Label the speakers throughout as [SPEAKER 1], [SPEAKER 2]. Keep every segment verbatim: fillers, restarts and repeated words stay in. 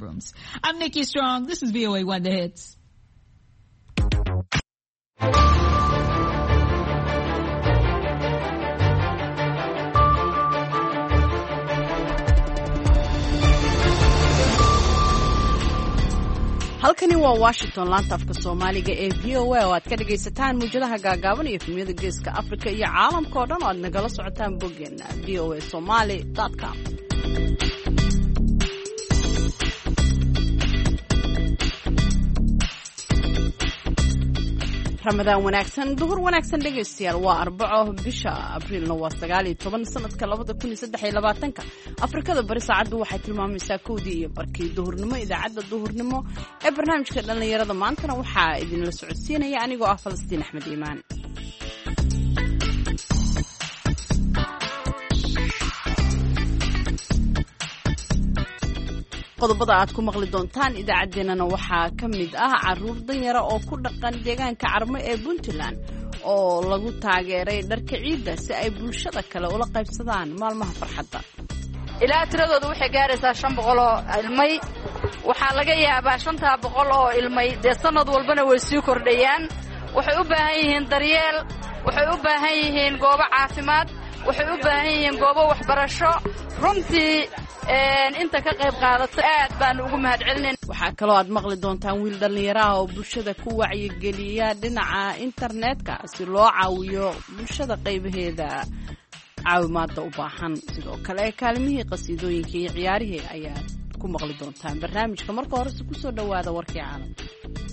[SPEAKER 1] rooms. I'm Nikki Strong. This is V O A One The Hits.
[SPEAKER 2] halkani waa Washington, laanta afka Soomaaliga ee V O A oo aad ka dhagaysataan muujadaha gaagaaban iyo filmiyada geeska Afrika iyo caalamka oo dhan oo aad nagala socotaan boggeena v o a somali dot com. ramadaan wanaagsan, duhur wanaagsan dhegaystayaal. waa arbaco bisha abriilna waa sagaal iyo toban sanadka labada kun iyo saddex iyo labaatanka. afrikada bari saacaddu waxay tilmaamaysaa kowdii iyo barkii duhurnimo. idaacadda duhurnimo ee barnaamijka dhallinyarada maantana waxaa idinla socodsiinaya anigoo ah Falastiin Axmed Iimaan. qodobada aad ku maqli doontaan idaacaddeenana waxaa ka mid ah caruur danyara oo ku dhaqan deegaanka Carmo ee Puntland oo lagu taageeray dharka ciidda si ay bulshada kale ula qaybsadaan maalmaha farxadda.
[SPEAKER 3] ilaa tiradoodu waxay gaaraysaa shan boqol oo ilmay. waxaa laga yaabaa shanta boqol oo ilmay dee sanad walbana way sii kordhayaan. waxay u baahan yihiin daryeel, waxay u baahan yihiin goobo caafimaad, waxay u baahan yihiin goobo waxbarasho. runtii inta ka qayb qaadato aad baan ugu mahadcelinayn.
[SPEAKER 2] waxaa kaloo aad maqli doontaan wiil dhallinyaro ah oo bulshada ku wacyigeliya dhinaca internetka si loo caawiyo bulshada qaybaheeda caawimaadda u baahan. sidoo kale kaalimihii qasiidooyinka iyo ciyaarihii ayaad ku maqli doontaan barnaamijka. marka horese kusoo dhowaada warkii caalamka.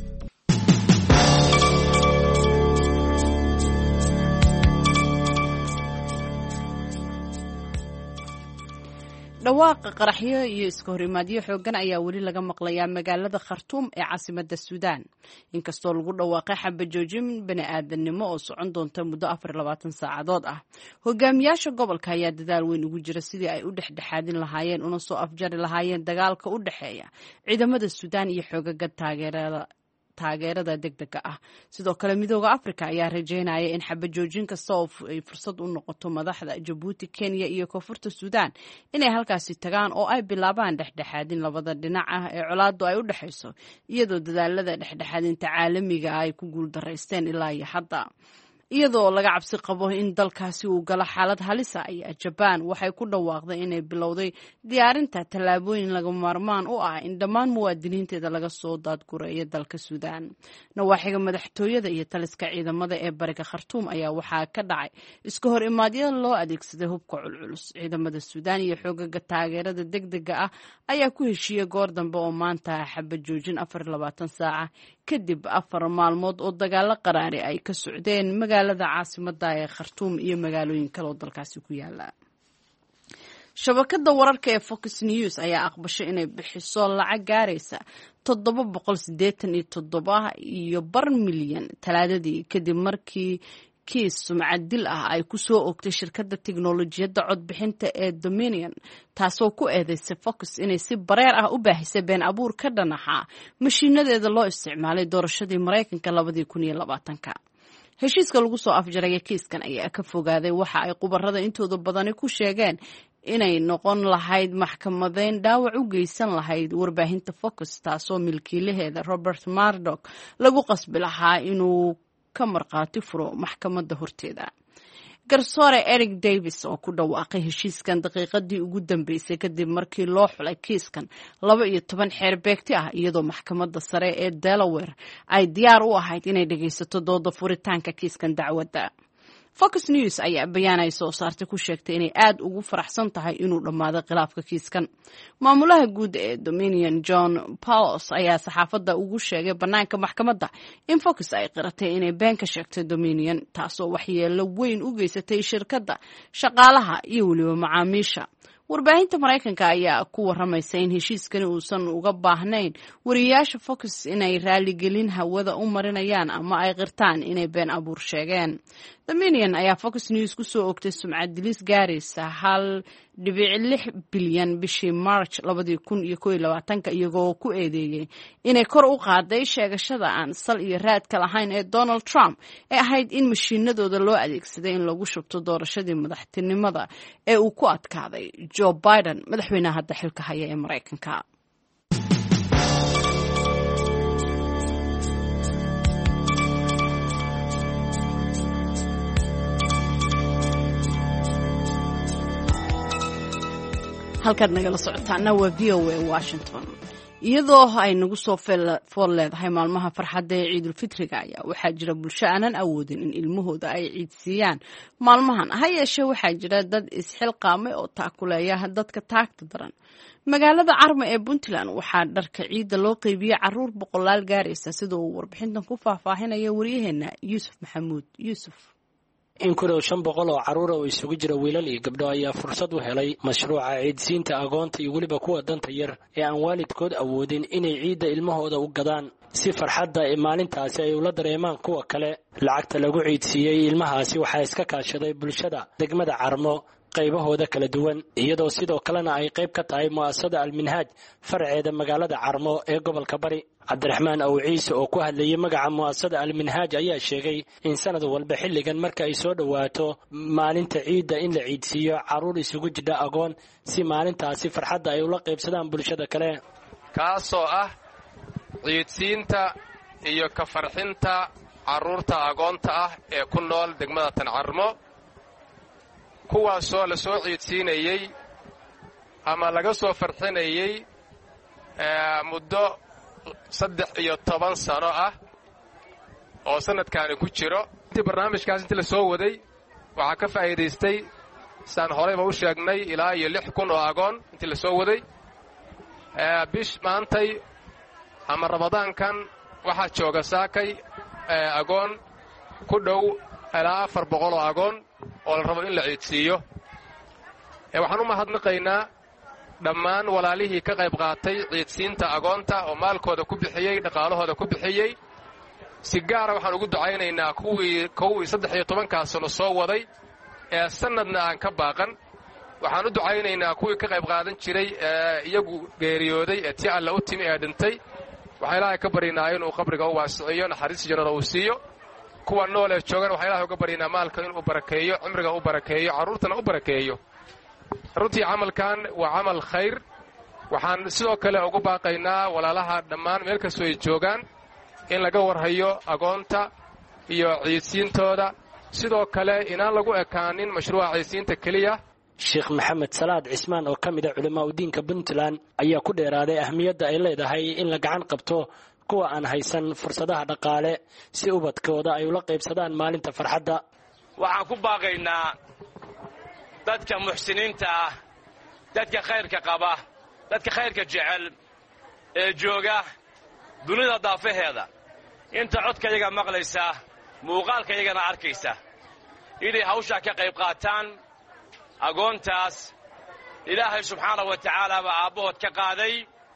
[SPEAKER 2] dhawaaqa qaraxyo iyo iska horimaadyo xoogan ayaa weli laga maqlayaa magaalada Khartoum ee caasimadda Suudaan. inkastoo lagu dhawaaqay xabajoojin bani'aadanimo oo socon doonta muddo afar iyo labaatan saacadood ah, hogaamiyaasha gobolka ayaa dadaal weyn ugu jira sidii ay u dhexdhexaadin lahaayeen una soo afjari lahaayeen dagaalka u dhexeeya ciidamada Suudaan iyo xoogaga taageerada taageerada degdega ah. sidoo kale midooda Afrika ayaa rajeynaya in xabajoojin kasta oo ay fursad u noqoto madaxda Djibouti, Kenya iyo Koonfurta Suudaan inay halkaasi tagaan oo ay bilaabaan dhexdhexaadin labada dhinac ah ee colaaddu ay u dhaxayso, iyadoo dadaalada dhexdhexaadinta caalamiga ay ku guuldareysteen ilaa iyo hadda. iyadoo laga cabsi qabo in dalkaasi uu galo xaalad halis ah ayaa Japan waxay ku dhawaaqday inay bilowday diyaarinta tallaabooyin laga maarmaan u ah in dhammaan muwaadiniinteeda laga soo daadgureeyo dalka Suudaan. nawaaxiga madaxtooyada iyo taliska ciidamada ee bariga Khartoum ayaa waxaa ka dhacay iska hor imaadyo loo adeegsaday hubka culculus. ciidamada Suudaan iyo xoogaga taageerada degdega ah ayaa ku heshiiyey goor dambe oo maanta xabajoojin afar iyo labaatan saaca kadib afar maalmood oo dagaalo qaraari ay ka socdeen magaalada caasimadda ee Khartoum iyo magaalooyin kale oo dalkaasi ku yaala. shabakadda wararka ee Fox News ayaa aqbashay inay bixiso lacag gaaraysa toddoba boqol siddeetan iyo toddoba iyo bar milyan talaadadii kadib markii kiis sumcad dil ah ay ku soo oogtay shirkadda tiknoolajiyadda codbixinta ee Dominion, taasoo ku eedeysay Fox inay si bareer ah u baahisay been abuur ka dhanaxa mashiinadeeda loo isticmaalay doorashadii Mareykanka labadii kun iyo labaatanka. heshiiska lagu soo afjaraya kiiskan ayaa ka fogaaday waxa ay khubarada intooda badani ku sheegeen inay noqon lahayd maxkamadeyn dhaawac u geysan lahayd warbaahinta Fox, taasoo milkiilaheeda Robert Murdoch lagu qasbi lahaa inuu ka marqaati furo maxkamadda horteeda. garsoore Eric Davis oo ku dhawaaqay heshiiskan daqiiqadii ugu dambeysay kadib markii loo xulay kiiskan laba iyo toban xeer beegti ah, iyadoo maxkamadda sare ee Delaware ay diyaar u ahayd inay dhagaysato dooda furitaanka kiiskan dacwadda. Fox News ayaa bayaan ay soo saartay ku sheegtay inay aad ugu faraxsan tahay inuu dhammaado khilaafka kiiskan. maamulaha guud ee Dominion John Paulos ayaa saxaafadda ugu sheegay banaanka maxkamadda in Fox ay qiratay inay been ka sheegtay Dominion, taasoo waxyeello weyn u geysatay shirkadda, shaqaalaha iyo weliba macaamiisha. warbaahinta Mareykanka ayaa ku waramaysa in heshiiskani uusan uga baahnayn wariyaasha Fox inay raaligelin hawada u marinayaan ama ay qirtaan inay been abuur sheegeen. Dominion ayaa Fox News ku soo oogtay sumcad dilis gaaraysa hal dhibic lix bilyan bishii March labadii kun iyo kow iyo labaatanka, iyagoo ku eedeeyay inay kor u qaaday sheegashada aan sal iyo raadka lahayn ee Donald Trump ee ahayd in mashiinadooda loo adeegsaday in lagu shubto doorashadii madaxtinimada ee uu ku adkaaday Joe Biden, madaxweynaha hadda xilka haya ee Mareykanka. halkaad nagala socotaana waa v o a washington. iyadoo ay nagu soo fool leedahay maalmaha farxadda ee ciidulfitriga ayaa waxaa jira bulsho aanan awoodin in ilmahooda ay ciidsiiyaan maalmahan. ha yeeshee waxaa jira dad isxilqaamay oo taakuleeya dadka taagta daran. magaalada Carmo ee Puntland waxaa dharka ciida loo qeybiyay caruur boqolaal gaaraysa, sida uu warbixintan ku faahfaahinaya waryaheena Yuusuf Maxamuud Yuusuf.
[SPEAKER 4] in ku dhow shan boqol oo caruur oo isugu jira wiilal iyo gabdho ayaa fursad u helay mashruuca ciidsiinta agoonta iyo weliba kuwa danta yar ee aan waalidkood awoodin inay ciidda ilmahooda u gadaan si farxadda ee maalintaasi ay ula dareemaan kuwa kale. lacagta lagu ciidsiiyey ilmahaasi waxaa iska kaashaday bulshada degmada Carmo qaybahooda kala duwan, iyadoo sidoo kalena ay qayb ka tahay mu'asasada Alminhaaj farceeda magaalada Carmo ee gobolka Bari. cabdiraxmaan aw ciise oo ku hadlayay magaca mu'asasada Alminhaaj ayaa sheegay in sanad walba xilligan marka ay soo dhawaato maalinta ciidda in la ciidsiiyo caruur isugu jira agoon si maalintaasi farxadda ay ula qaybsadaan bulshada kale,
[SPEAKER 5] kaasoo ah ciidsiinta iyo ka farxinta caruurta agoonta ah ee ku nool degmada tan Carmo, kuwaasoo la soo ciidsiinayey ama laga soo farxinayey muddo saddex iyo toban sano ah oo sanadkaani ku jiro. intii barnaamijkaas intii la soo waday waxaa ka faa'iidaystay saan horeyba u sheegnay ilaa iyo lix kun oo agoon intii la soo waday. bish maantay ama ramadaankan waxaa jooga saakay agoon ku dhow ilaa afar boqol oo agoon oo la rabo in la ciidsiiyo. waxaan u mahadnaqaynaa dhammaan walaalihii ka qayb qaatay ciidsiinta agoonta oo maalkooda ku bixiyey, dhaqaalahooda ku bixiyey. si gaara waxaan ugu ducaynaynaa kuwii kuwii saddex iyo tobankaa sano soo waday ee sanadna aan ka baaqan. waxaan u ducaynaynaa kuwii ka qayb qaadan jiray ee iyagu geeriyooday ee tii alla u timi ee dhintay. waxaan ilaahay ka baryaynaa inuu qabriga u waasiciyo, naxariis jannada uu siiyo. kuwa nool ee joogan waxaan ilaahay uga baryaynaa maalka inuu barakeeyo, cimriga u barakeeyo, carruurtana u barakeeyo. runtii camalkan waa camal khayr. waxaan sidoo kale ugu baaqaynaa walaalaha dhammaan meel kastoo ay joogaan in laga warhayo agoonta iyo ciidsiintooda, sidoo kale inaan lagu ekaanin mashruuca ciidsiinta keliya.
[SPEAKER 4] sheekh maxamed salaad cismaan oo ka mid ah culamaa u diinka Puntland ayaa ku dheeraaday ahmiyadda ay leedahay in la gacan qabto kuwa aan haysan fursadaha dhaqaale si ubadkooda ay ula qaybsadaan maalinta farxadda.
[SPEAKER 6] waxaan ku baaqaynaa dadka muxsiniinta ah, dadka khayrka qaba, dadka khayrka jecel ee jooga dunida daafaheeda, inta codkayaga maqlaysa, muuqaalkayagana arkaysa, inay hawshaa ka qayb qaataan. agoontaas ilaahay subxaanahu wa tacaala baa aabbahood ka qaaday.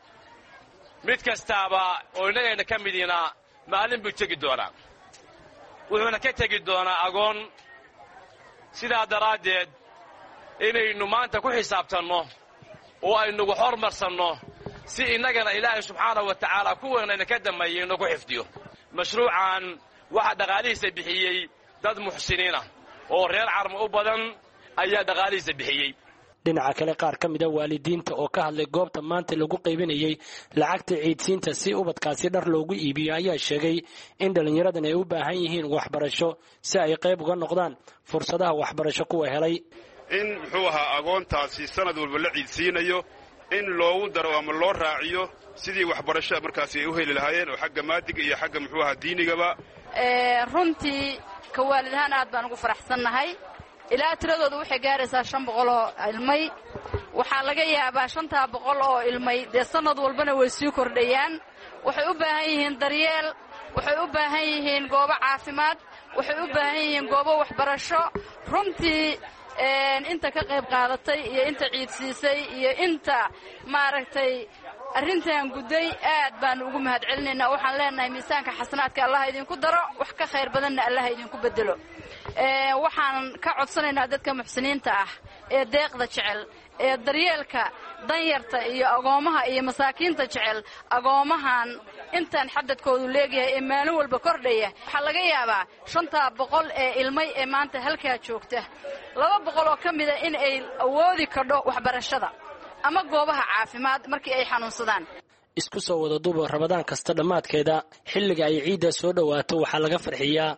[SPEAKER 6] mid kastaaba oo innagayna ka midiina maalin buu tegi doonaa, wuxuuna ka tegi doonaa agoon. sidaa daraaddeed inaynu maanta ku xisaabtanno oo aynugu hormarsanno si innagana ilaahay subxaanahu wa tacaala kuwanayna ka dammeeyey inagu xifdiyo. mashruucan waxaa dhaqaalihiisa bixiyey dad muxsiniinah oo reer Carmo u badan ayaa dhaqaalihiisa bixiyey.
[SPEAKER 4] dhinaca kale qaar ka mid a waalidiinta oo ka hadlay goobta maanta lagu qaybinayay lacagta ciidsiinta si ubadkaasi dhar loogu iibiyo ayaa sheegay in dhallinyaradan ay u baahan yihiin waxbarasho si ay qayb uga noqdaan fursadaha waxbarasho kuwa helay.
[SPEAKER 7] in muxuu ahaa agoontaasi sanad walba la ciidsiinayo in loogu daro ama loo raaciyo sidii waxbarasho markaasi ay u heli lahaayeen oo xagga maadiga iyo xagga muxuu ahaa diinigaba.
[SPEAKER 3] runtii ka waalidahaan aad baan ugu faraxsannahay. ilaa tiradoodu waxay gaaraysaa shan boqol oo ilmay. waxaa laga yaabaa shantaa boqol oo ilmay dee sanad walbana way sii kordhayaan. waxay u baahan yihiin daryeel, waxay u baahan yihiin goobo caafimaad, waxay u baahan yihiin goobo waxbarasho. runtii inta ka qayb qaadatay iyo inta ciidsiisay iyo inta maaragtay arrintan gudday aad baanu ugu mahad celinaynaa. waxaan leenahay miisaanka xasanaadka allah idinku daro, wax ka khayr badanna allah idinku bedelo. waxaan ka codsanaynaa dadka muxsiniinta ah ee deeqda jecel, ee daryeelka danyarta iyo agoomaha iyo masaakiinta jecel. agoomahan intaan xadadkoodu leegyahay ee maalin walba kordhaya, waxaa laga yaabaa shantaa boqol ee ilmay ee maanta halkaa joogta, laba boqol oo ka mida in ay awoodi kadho waxbarashada ama goobaha caafimaad markii ay xanuunsadaan.
[SPEAKER 4] isku soo wada duuba ramadaan kasta dhammaadkeeda xilliga ay ciidda soo dhowaato waxaa laga farxiyaa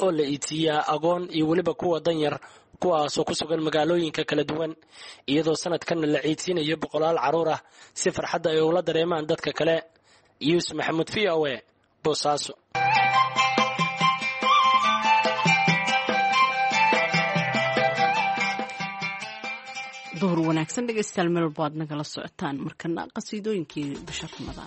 [SPEAKER 4] oo la iidsiiyaa agoon iyo weliba kuwa danyar kuwaasoo ku sugan magaalooyinka kala duwan iyadoo sanadkanna la ciidsiinayo boqolaal carruur ah si farxadda ay ula dareemaan dadka kale. yuusuf maxamuud v o e boosaaso.
[SPEAKER 2] duhur wanaagsan dhegaystayaal meel walba aad nagala socotaan markana qasiidooyinkii bisha ramadaan.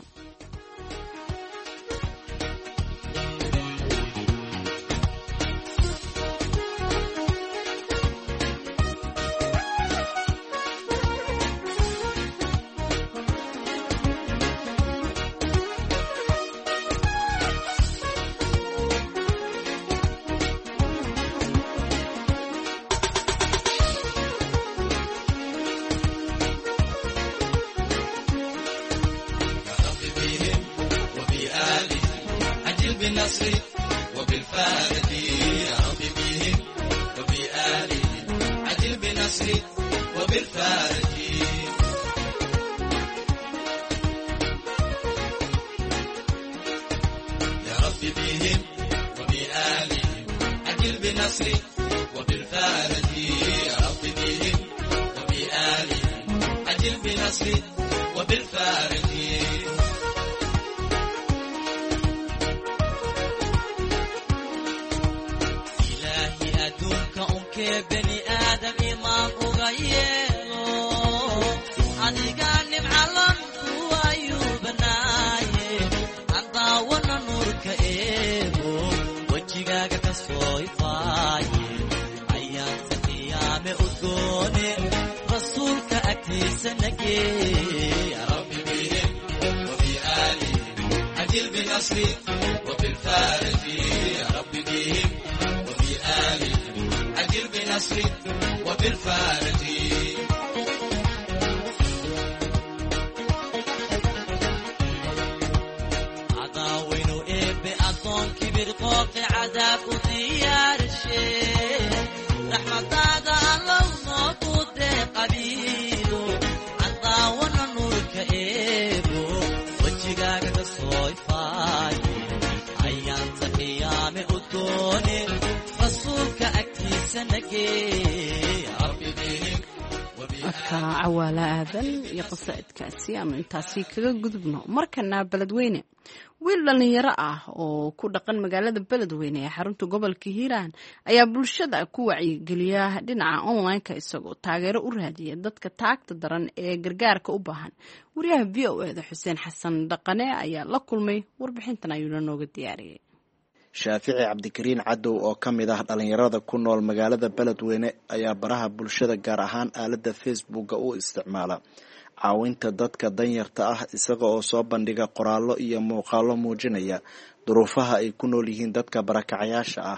[SPEAKER 2] cawaala aadan iyo qasaa'idkaasi ama intaasi kaga gudubno. markana beledweyne, wiil dhalinyaro ah oo ku dhaqan magaalada beledweyne ee xarunta gobolka hiiraan ayaa bulshada ku wacyigeliya dhinaca online-ka isagoo taageero u raadiya dadka taagta daran ee gargaarka u baahan. wariyaha v o eda xuseen xasan dhaqane ayaa la kulmay, warbixintan ayuuna nooga diyaariyey.
[SPEAKER 8] shaafici cabdikariin cadow oo ka mid ah dhalinyarada ku nool magaalada beledweyne ayaa baraha bulshada gaar ahaan aaladda facebooka u isticmaala caawinta dadka danyarta ah isaga oo soo bandhiga qoraallo iyo muuqaallo muujinaya duruufaha ay ku nool yihiin dadka barakacayaasha ah.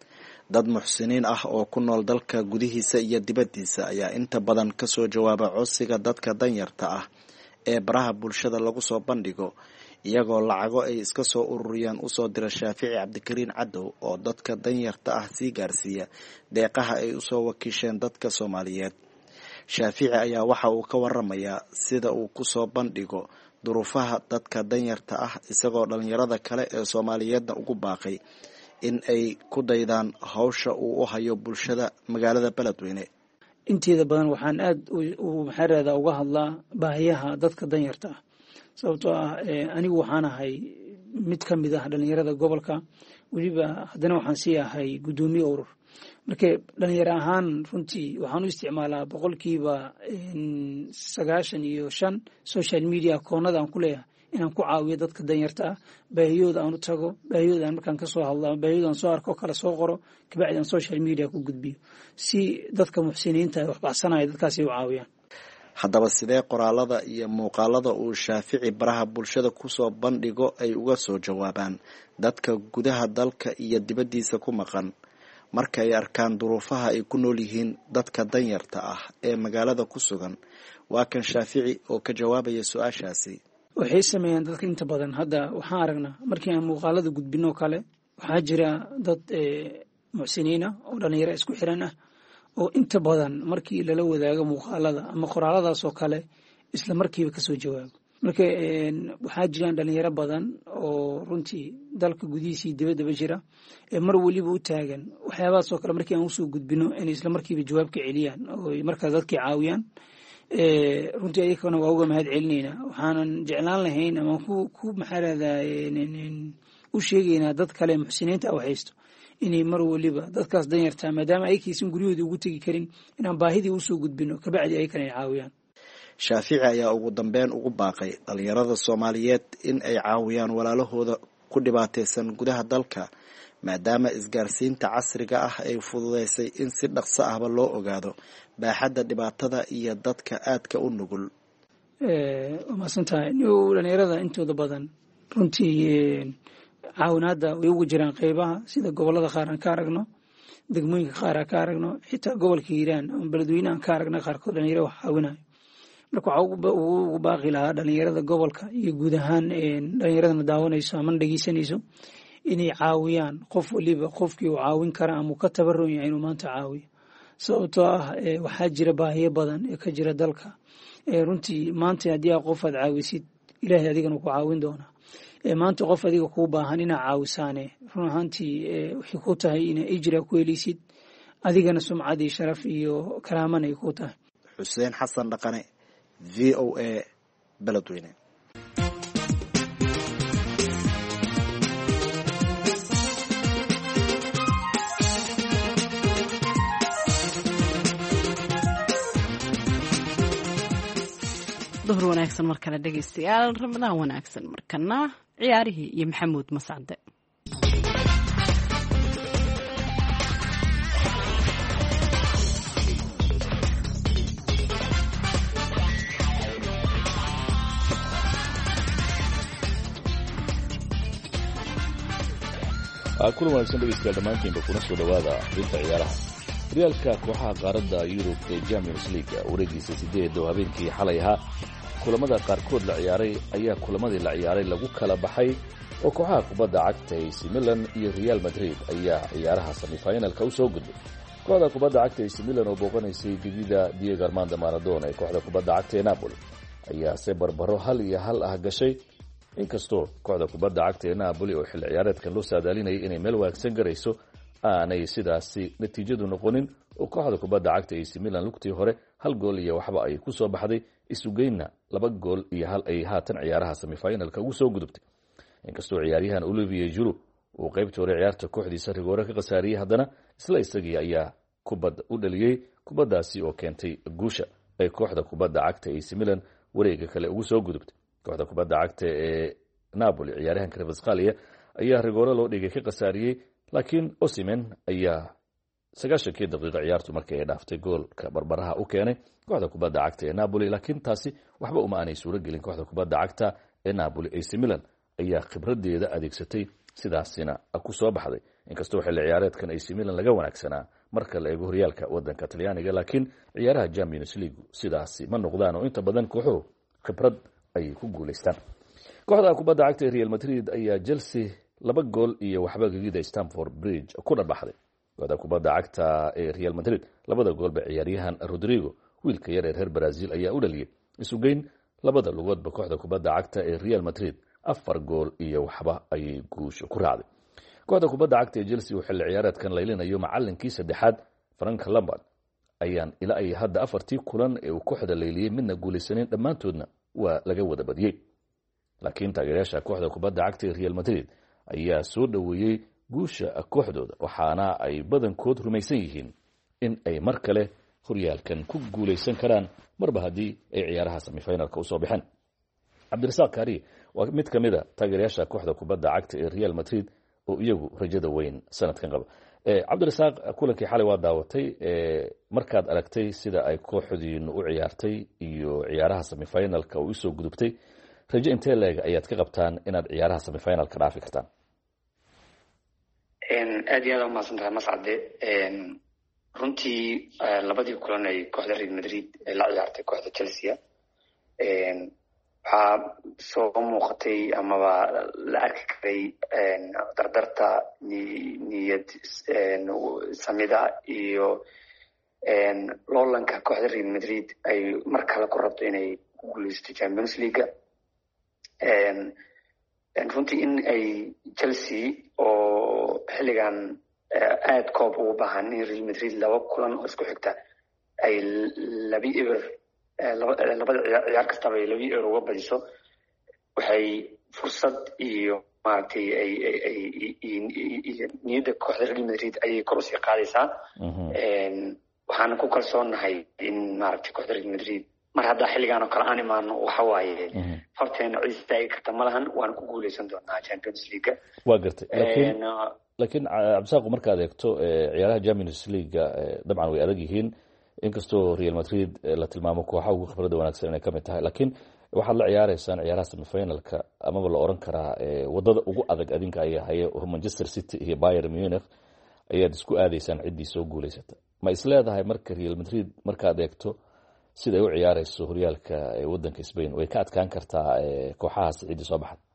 [SPEAKER 8] dad muxsiniin ah oo ku nool dalka gudihiisa iyo dibaddiisa ayaa inta badan kasoo jawaaba codsiga dadka danyarta ah ee baraha bulshada lagu soo bandhigo, iyagoo lacago ay iska soo ururiyaan usoo dira shaafici cabdikariin cadow oo dadka danyarta ah sii gaarsiiya deeqaha ay usoo wakiisheen dadka Soomaaliyeed. shaafici ayaa waxa uu ka waramayaa sida uu kusoo bandhigo duruufaha dadka danyarta ah isagoo dhalinyarada kale ee Soomaaliyeedna ugu baaqay in ay ku daydaan hawsha uu u hayo bulshada magaalada beledweyne.
[SPEAKER 9] inteeda badan waxaan aad u maxareeda uga hadlaa baahiyaha dadka danyarta ah, sababtoo ah anigu waxaan ahay mid ka mid ah dhalinyarada gobolka, weliba haddana waxaan sii ahay guddoomiye urur. marka dhalinyaro ahaan runtii waxaan u isticmaalaa boqolkiiba sagaashan iyo shan social media koonadaan ku leeyahay inaan ku caawiyo dadka danyarta ah, baahiyooda aan u tago, baahiyooda aan markaan kasoo hadla, baahiyooda aan soo arko kala soo qoro, kabacdi aan social media ku gudbiyo si dadka muxsiniinta wax baxsanaya dadkaasi u caawiyaan.
[SPEAKER 8] haddaba sidee qoraalada iyo muuqaalada uu shaafici baraha bulshada kusoo bandhigo ay uga soo jawaabaan dadka gudaha dalka iyo dibaddiisa ku maqan marka ay arkaan duruufaha ay ku nool yihiin dadka danyarta ah ee magaalada ku sugan? waa kan shaafici oo ka jawaabaya su-aashaasi.
[SPEAKER 9] waxay sameeyaan dadka inta badan. hadda waxaan aragnaa markii aan muuqaalada gudbino kale, waxaa jira dad muxsiniina oo dhalinyaro isku xiran ah oo inta badan markii lala wadaago muuqaalada ama qoraaladaasoo kale isla markiiba kasoo jawaabo. marka waxaa jiraan dhalinyaro badan oo runtii dalka gudihiisii dibadaba jira ee mar weliba u taagan waxyaabahaasoo kale markii aan usoo gudbino inay isla markiiba jawaab ka celiyaan oo markaas dadkii caawiyaan runtii ayagana waa uga mahad celinaynaa waxaanan jeclaan lahayn ama ku maxaa rahdaa u sheegaynaa dad kale muxsiniinta ah haysto inay mar waliba dadkaas danyartaa maadaama ayakaysan guryahooda ugu tegi karin inaan baahidii usoo gudbino kabacdi ayakana ay caawiyaan.
[SPEAKER 8] Shaafici ayaa ugu dambeyn ugu baaqay dhalinyarada Soomaaliyeed in ay caawiyaan walaalahooda ku dhibaataysan gudaha dalka maadaama isgaarsiinta casriga ah ay fududeysay in si dhaqso ahba loo ogaado baaxadda dhibaatada iyo dadka aadka u nugul.
[SPEAKER 9] ee maasantahay dhalinyarada intooda badan runtii caawinaada way ugu jiraan qaybaha sida gobolada qaar aan ka aragno degmooyinka qaar aan ka aragno xitaa gobolka Hiiraan ama beledweynaha aan ka aragno qaarkood dhalinyaro wax caawinayo marka waxa ugu baaqi lahaa dhalinyarada gobolka iyo guud ahaan dhalinyarada daawanayso ama dhageysanayso inay caawiyaan qof waliba qofkii uu caawin kara ama ka tabaruc yahay inuu maanta caawiyo sababtoo ah waxaa jira baahiyo badan ee ka jira dalka runtii maanta haddii aad qof aad caawisid ilaahay adigana ku caawin doona maanta qof adiga kuu baahan inaa caawisaane run ahaantii waxay ku tahay inaa ijra ku helisid adigana sumcad iyo sharaf iyo karaaman ay ku tahay.
[SPEAKER 8] Xuseen Xasan Dhaqane V O A Beledweyne.
[SPEAKER 2] duhur wanaagsan mar kale dhegeystayaal ramadaan wanaagsan markana ciyaarihii iyo maxamuud mascade.
[SPEAKER 10] kulan wanaagsan dhegeystayaal dhammaantiinba kuna soo dhawaada xubinta ciyaaraha. horyaalka kooxaha qaaradda Yurub ee Champions League wareegiisa sideed oo habeenkii xalay ahaa kulamada qaarkood la ciyaaray ayaa kulamadii la ciyaaray lagu kala baxay oo kooxaha kubadda cagta A C Milan iyo Real Madrid ayaa ciyaaraha semifinalka u soo gudbay. kooxda kubadda cagta A C Milan oo booqanaysay gegida Diego Armando Maradona ee kooxda kubadda cagta ee Napoli ayaa se barbaro hal iyo hal ah gashay inkastoo kooxda kubadda cagta ee Napoli oo xilli ciyaareedkan loo saadaalinayay inay meel wanaagsan garayso aanay sidaasi natiijadu noqonin oo kooxda kubadda cagta A C Milan lugtii hore hal gool iyo waxba ay ku soo baxday isugeyna laba gool iyo hal ay haatan ciyaaraha semifinalka ugu soo gudubtay. inkastoo ciyaaryahan Olivier Giroud uu qaybtii hore ciyaarta kooxdiisa rigoore ka qasaariyay haddana isla isagii ayaa kubad u dhaliyay kubaddaasi oo keentay guusha ay kooxda kubadda cagta A C Milan wareega kale ugu soo gudubtay. kooxda kubadda cagta ee Napoli ciyaaryahan Kvaratskhelia ayaa rigoore loo dhigay ka qasaariyay laakiin Osimhen ayaa sagaashankii daqiiqo ciyaartu markii ay dhaaftay goolka barbaraha u keenay kooxda kubadda cagta ee Napoli laakiin taasi waxba uma aanay suuro gelin. kooxda kubadda cagta ee Napoli A C Milan ayaa khibradeeda adeegsatay sidaasina ku soo baxday inkastoo xilli ciyaareedkan A C Milan laga wanaagsanaa marka la eego horyaalka wadanka Talyaaniga laakiin ciyaaraha Champions League sidaasi ma noqdaan oo inta badan kooxuhu khibrad ay ku guuleystaan. kooxda kubadda cagta ee Real Madrid ayaa Chelsea laba gool iyo waxba gegida Stamford Bridge ku dhabaxday. kooxda kubadda cagta ee Real Madrid labada goolba ciyaaryahan Rodrigo wiilka yar ee reer Brazil ayaa u dhaliyay isugeyn labada lugoodba kooxda kubadda cagta ee Real Madrid afar gool iyo waxba ay guusho ku raacday. kooxda kubadda cagta ee Chelsea oo xilli ciyaareedkan laylinayo macallinkii saddexaad Frank Lampard ayaan ilaa ay hadda afartii kulan ee uu kooxda layliyay midna guulaysanin dhammaantoodna waa laga wada badiyay. laakiin taageerayaasha kooxda kubadda cagta ee Real Madrid ayaa soo dhaweeyay guusha kooxdooda waxaana ay badankood rumaysan yihiin in ay mar kale horyaalkan ku guulaysan karaan marba haddii ay ciyaaraha semifinalka u soo baxeen. Cabdirasaaq Kaari waa mid ka mid a taageerayaasha kooxda kubadda cagta ee Real Madrid oo iyagu rajada weyn sanadkan qaba. Cabdirasaaq kulankii xalay waa daawatay markaad aragtay sida ay kooxdiinu u ciyaartay iyo ciyaaraha semifinalka u soo gudubtay rajo intee leeg ayaad ka qabtaan inaad ciyaaraha semifinalka dhaafi kartaan?
[SPEAKER 11] aad iyo aad umahadsantahay mascade. runtii labadii kulan ay kooxda Real Madrid la ciyaartay kooxda Chelsea waxaa soo muuqatay amaba la arki karay dardarta niyad samida iyo loolanka kooxda Real Madrid ay mar kale ku rabto inay guuleysto Champions League. runtii in ay Chelsea oo xilligan aad koob ugu baahan in Real Madrid laba kulan oo isku xigta ay labi eber labada ciyaar kasta ay labi eber uga badiso waxay fursad iyo maartay ay ay niyada kooxda Real Madrid ay kor u sii qaadaysaa een waxaan ku kalsoonahay in maartay kooxda Real Madrid mar hadda xilligan oo kala aan imaano waxa waaye farteena ciistaay karta malahan waan ku guuleysan doonaa Champions League
[SPEAKER 10] waa gartay laakiin laakiin Cabsaaq markaad eegto ciyaaraha Champions League dabcan way adag yihiin inkastoo Real Madrid la tilmaamo kooxaha ugu khibrada wanaagsan inay kamid tahay laakiin waxaad la ciyaaraysaan ciyaaraha semifinalka amaba la oran karaa wadada ugu adag adinka ay hayo Manchester City iyo Bayern Munich ayaad isku aadaysaan cidii soo guuleysata ma isleedahay marka Real Madrid markaad eegto sida ay u ciyaarayso horyaalka wadanka Spain way ka adkaan kartaa kooxahaas cidii soo baxay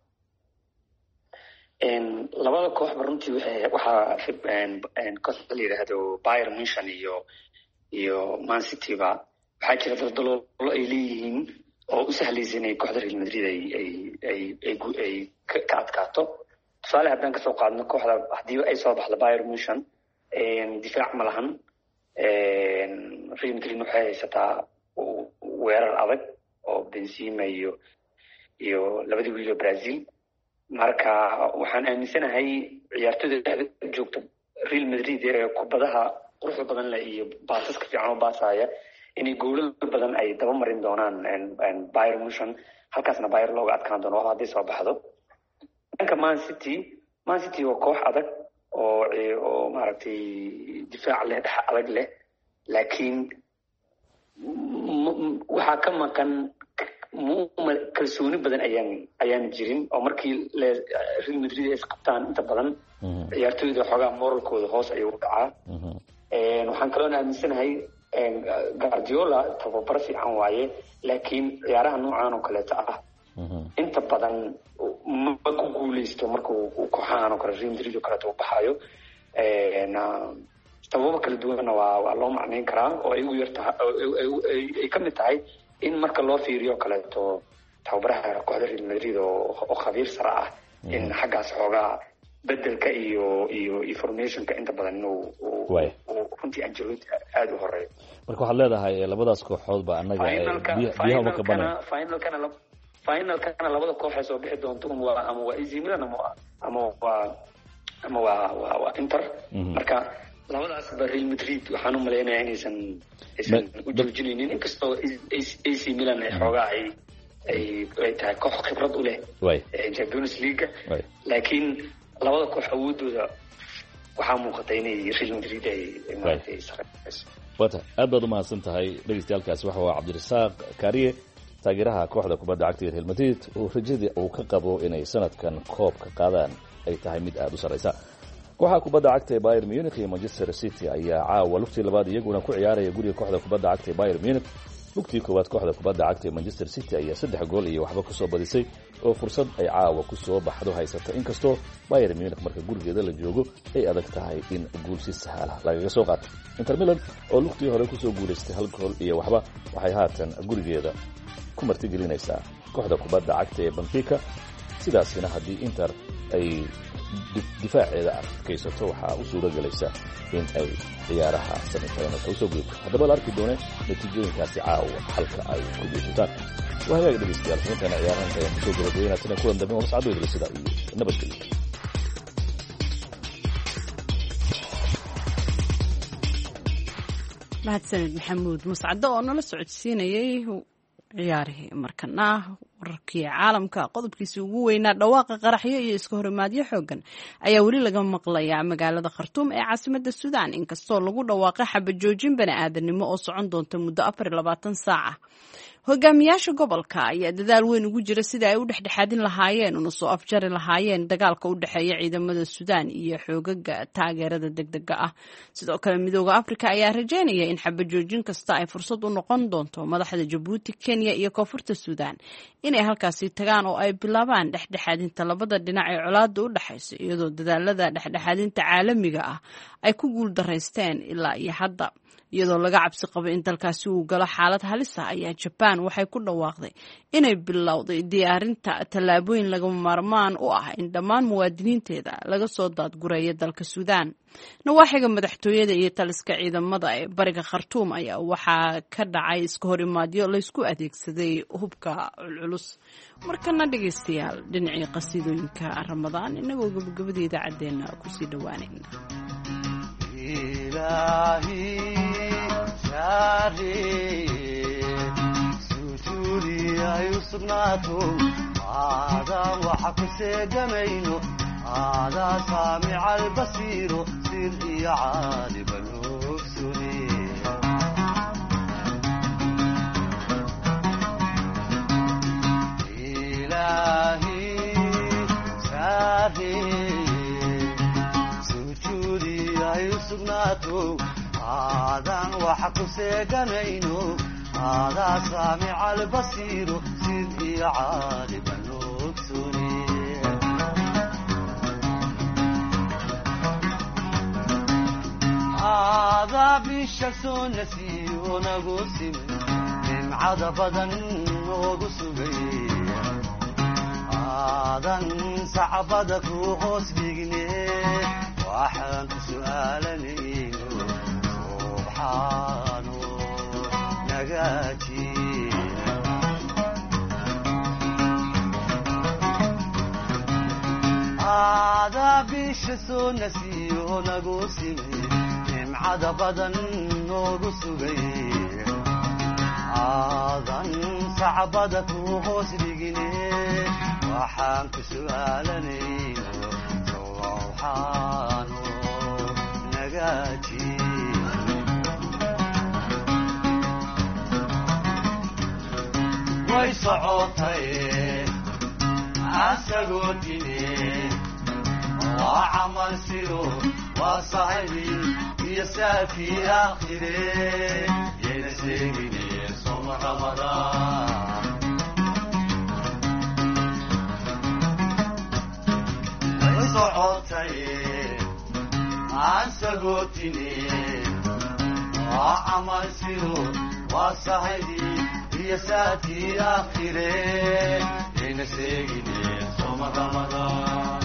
[SPEAKER 11] een labada koox runtii waxa een kooxda la yiraahdo Bayern Munich iyo iyo Man City ba waxa jira daldalo ay leeyihiin oo u sahlaysanay kooxda Real Madrid ay ay ay ay ka adkaato tusaale haddaan ka soo qaadno kooxda hadii ay soo baxdo Bayern Munich een difaac ma lahan een Real Madrid waxay haysataa weerar adag oo Benzema iyo iyo labadii wiil oo Brazil marka waxaan aaminsanahay ciyaartoyda joogta Real Madrid ee kubadaha quruxda badan leh iyo baasaska fiican oo baasaya inay goolal badan ay daba marin doonaan een Bayern Munich halkaasna Bayern looga adkaan doono haddii soo baxdo dhanka Man City Man City waa koox adag oo oo maaragtay difaac leh dhex adag leh laakiin waxa ka maqan kalsooni badan ayaan ayaan jirin oo markii Real Madrid ay qabtaan inta badan ciyaartoyda xogaa moralkooda hoos ayuu u dhacaa een waxaan kaloo aaminsanahay Guardiola tababar fiican waaye laakiin ciyaaraha noocan oo kale ah inta badan ma ku guuleysto markuu kooxahan oo kale Real Madrid oo kale u baxayo een sababo kala duwan waa waa loo macneyn karaa oo ay ugu yartahay ay ka mid tahay in marka loo fiiriyo kale to tababaraha kooxda Real Madrid oo khabiir sare ah in xaggaas xoogaa bedelka iyo iyo informationka inta badan inuu runtii Ancelotti aad u horeeyo
[SPEAKER 10] marka waxaad leedahay labadaas kooxood ba anaga biyaha ma ka banaan
[SPEAKER 11] finalkana finalkana labada kooxood soo bixi doonto waa ama waa A C Milan ama ama waa ama waa waa Inter marka labadaas ba Real Madrid waxaan u maleynayaa inaysan aysan u joojinaynin inkastoo A C Milan ay xoogaa ay ay tahay koox khibrad u leh Champions League laakiin labada koox awoodooda waxaa muuqata inay Real Madrid ay maartay sareyso
[SPEAKER 10] wata aad baad u mahadsan tahay dhageystayaashaas waxa waa Cabdirasaaq Kariye taageeraha kooxda kubadda cagta Real Madrid oo rajadii uu ka qabo inay sanadkan koobka qaadaan ay tahay mid aad u sareysa kooxda kubadda cagta ee Bayern Munich iyo Manchester City ayaa caawa lugtii labaad iyaguna ku ciyaaraya guriga kooxda kubadda cagta ee Bayern Munich lugtii koowaad kooxda kubadda cagta ee Manchester City ayaa saddex gool iyo waxba ku soo badisay oo fursad ay caawa ku soo baxdo haysata inkastoo Bayern Munich marka gurigeeda la joogo ay adag tahay in guul si sahal ah laga soo qaato Inter Milan oo lugtii hore ku soo guuleystay hal gool iyo waxba waxay haatan gurigeeda ku martigelinaysaa kooxda kubadda cagta ee Benfica sidaasina haddii Inter ay difaaceeda adkaysato waxaa u suura galaysa in ay ciyaaraha semifinalka usoo gudubto haddaba la arki doone natiijooyinkaasi caawa halka ay ku jeesataan waa hagaag dhegeystayaal xubintana ciyaarahanka ayaan kusoo gabagabeynaa tana kulan dambe oo mascado idila sida iyo nabadgelyo
[SPEAKER 2] mahadsanid maxamuud muscado oo nala socodsiinayay ciyaarihii markana wararkii caalamka qodobkiisii ugu weynaa dhawaaqa qaraxyo iyo iska horimaadyo xoogan ayaa weli laga maqlayaa magaalada Khartoum ee caasimadda Suudaan inkastoo lagu dhawaaqay xabajoojin bani'aadanimo oo socon doonta muddo afar iyo labaatan saac hogaamiyaasha gobolka ayaa dadaal weyn ugu jira sida ay u dhexdhexaadin lahaayeen una soo afjari lahaayeen dagaalka u dhexeeya ciidamada Suudaan iyo xoogaga taageerada degdega ah sidoo kale midowga Afrika ayaa rajeynaya in xabajoojin kasta ay fursad u noqon doonto madaxda Djibouti Kenya iyo koonfurta Suudaan inay halkaasi tagaan oo ay bilaabaan dhexdhexaadinta labada dhinac ee colaadda u dhaxaysa iyadoo dadaalada dhexdhexaadinta caalamiga ah ay ku guul dareysteen ilaa iyo hadda iyadoo laga cabsi qabo in dalkaasi uu galo xaalad halis ah ayaa jabaan waxay ku dhawaaqday inay bilowday diyaarinta tallaabooyin lagama maarmaan u ah in dhammaan muwaadiniinteeda laga soo daadgureeyo dalka suudaan. nawaaxiga madaxtooyada iyo taliska ciidamada ee bariga khartuum ayaa waxaa ka dhacay iska hor imaadyo laysku adeegsaday hubka culculus. markana dhegaystayaal dhinacii qasiidooyinka ramadaan inagoo gabagabada idaacaddeenna kusii dhowaanayna.
[SPEAKER 12] هذا سامع البصير سر عالم الأكسر إلهي ساهي سجودي يسقناته هذا وحق سيقنينه هذا سامع البصير سر عالم الأكسر هذا بالشمس نسيه ونقسم من عذبا وقسبي هذا صعبدك وغوص بيقني وحنت سؤالني سبحانه نجاتي هذا بالشمس نسيه ونقسم عدا بدن وقصبي عاdan sacbadku hoos dhigine waxaan ku su'aalanayno waxaanu nagaaji way socotay asagoo dine waa camal siro waa sahibi يسافي آخره ينسيني صوم رمضان وصعوتي عن سقوتني وعمل سيرو وصحيدي يسافي آخره ينسيني صوم رمضان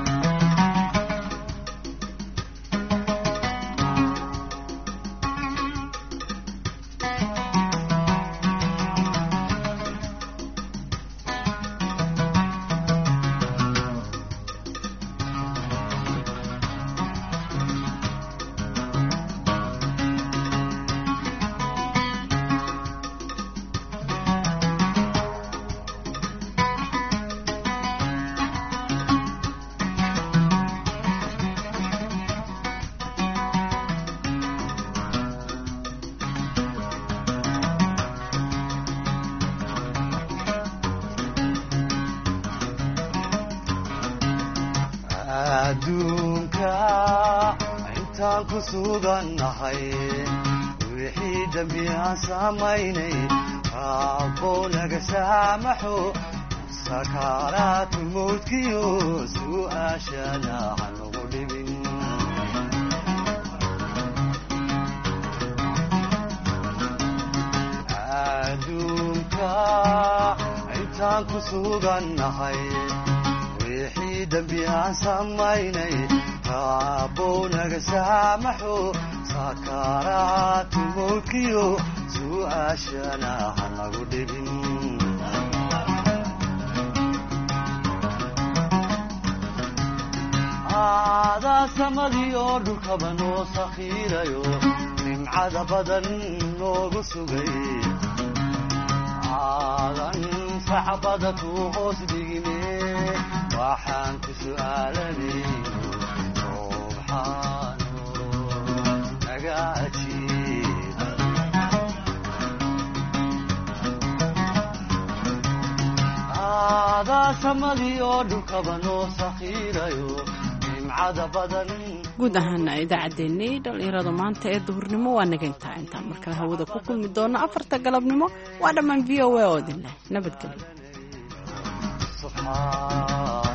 [SPEAKER 12] adduunka intaan ku sugannahay wixii dambi aan samaynay rabboo naga saamaxo sakaaraatu mawdkiyo su'aashana hanugu dhibin adduunka intaan ku sugannahay wixii dambi aan samaynay rabboo naga saamaxo sakaaraatu mawdkiyo su'aashana hanagu dhibin aadaa samadii oo dhulkaba noo sakhiirayo nimcada badan noogu sugay aadan sacbada ku hoos dhigine waxaan ku su'aalanayno subxaanu naga ajiib aadaa samadii oo dhulkaba noo sakhiirayo nimcada badan
[SPEAKER 2] guud ahaana idaacaddeenii dhallinyarada maanta ee duhurnimo waa naga intaa intaan markale hawada ku kulmi doono afarta galabnimo waa dhammaan v o a oo idin leh nabadgelyo